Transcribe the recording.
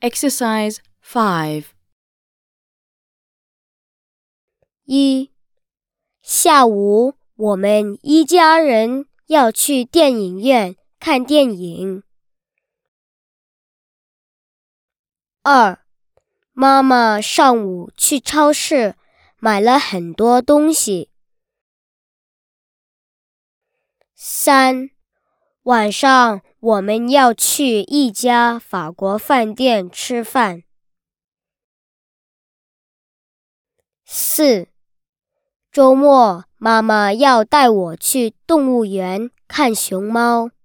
Exercise 5. 1. 下午我们一家人要去电影院看电影。2. 妈妈上午去超市买了很多东西。3. 晚上我们要去一家法国饭店吃饭。4. 周末妈妈要带我去动物园看熊猫。